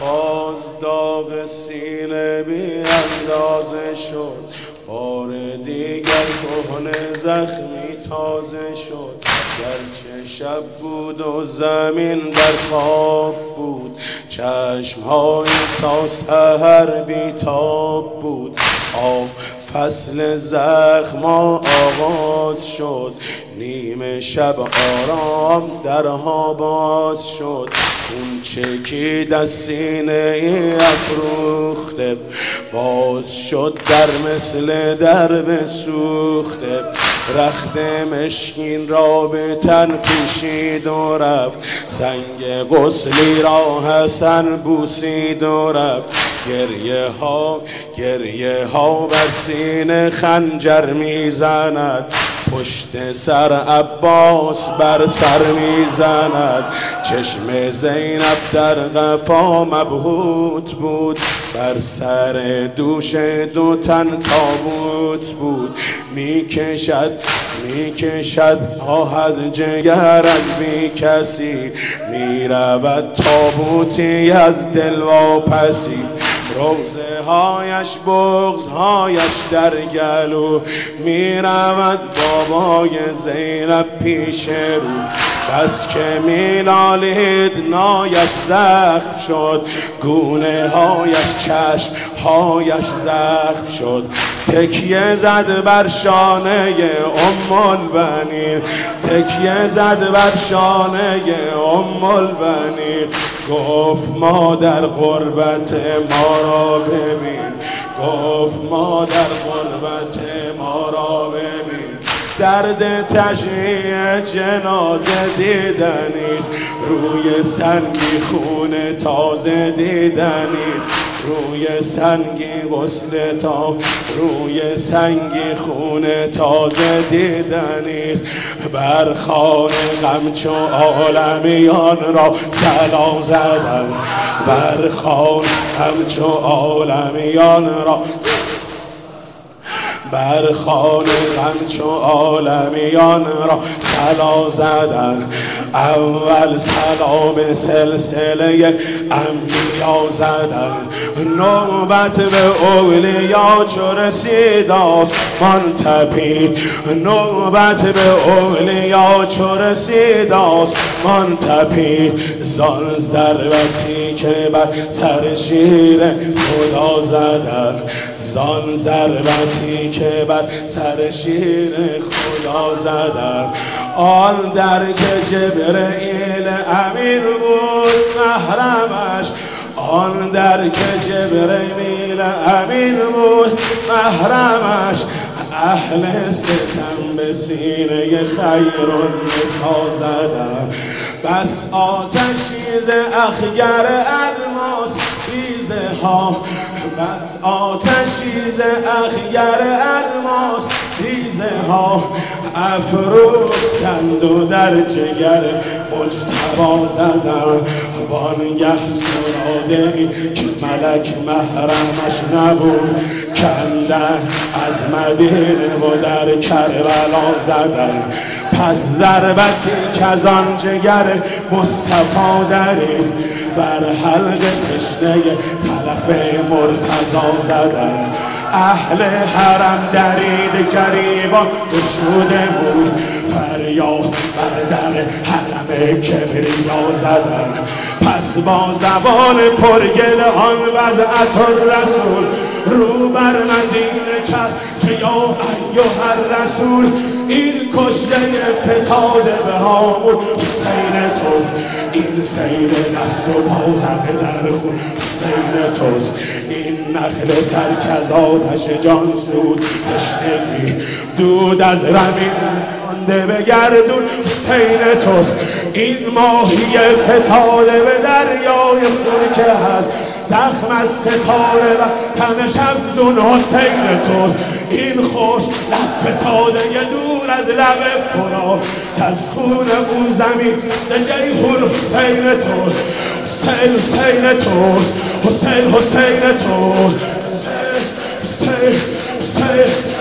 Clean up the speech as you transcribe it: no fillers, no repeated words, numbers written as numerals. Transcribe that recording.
باز داغ سینه بی اندازه شد، بار دیگر کهنه زخمی تازه شد. گرچه شب بود و زمین در خواب بود، چشم‌های تا سحر بیتاب بود. فصل زخم آغاز شد، نیمه شب آرام درها باز شد. اون چکید از سینه ای افروخته، باز شد در مثل درب سوخته. رخت مشکین را به تن پیشید و رفت، سنگ غسلی را حسن بوسید و رفت. گریه ها بر سینه خنجر میزند، پشت سر عباس بر سر میزند. چشم زینب در قفا مبهوت بود، بر سر دوش دو تن تابوت بود. میکشد آه از جگرش بی کسی، میرود تابوتی از دل واپسی. روزه هایش بغض هایش در گلو، میرود بابای زینب پیش رو. بس که میلالید نایش زخم شد، گونه هایش چشم هایش زخم شد. تکیه زد بر شانه البنین، تکیه زد بر شانه البنین. گفت مادر غربت ما را ببین، گفت مادر غربت ما را ببین. درد تشییع جنازه دیدنیست، روی سنگی خون تازه دیدنیست. روی سنگی غسل تا روی سنگی خون تازه دیدنیست. بر خانه غم چو عالمیان را صلا زدن، بر خانه غم چو عالمیان را، بر خانه غم چو عالمیان را صلا زدن. اول سلام سلسله انبیا زدن، نوبت به اولیا چو رسید آسمان تپید. نوبت به اولیا چو رسید آسمان تپید. زان ضربتی که بر سر شیر خدا زدن، زان ضربتی که بر سر شیر خدا زدن. آن در که جبرئیل امیر بود محرمش، آن در که جبرئیل امیر بود محرمش. اهل ستم به سینه خیرالنسا زدن، بس آتشی ز اخگر الماس ریزه ها، بس آتشی ز اخگر الماس ریزه ها. افروختند و در جگر مجتبی زدن. وانگه سرادقی که ملک محرمش نبود، کندن از مدینه و در کربلا زدن. پس ضربتی که از آن جگر مصطفی درید، بر حلق تشنه تلف مرتضی زدن. اهل حرم درید گریبان گشوده بود، فریاد بر در حرم کبریا زدن. پس با زبان پرگل آن وضعت الرسول، رو بر مدینه کرد که یا ایها الرسول. این کشته فتاده به هامون حسین توست، این سیل دست و پا زده در خون حسین توست. این نخل ترک از آتش جان سود تشنگی، دود از رمین مانده به گردون حسین توست. این ماهی فتاده به دریای خون که هست، زخم از ستاره و تنش افزون حسین توست. این خوش لب فتاده دور از لب فرات، که از خون او زمین به جیهون حسین توست. حسین حسین توست، حسین حسین توست، حسین حسین حسین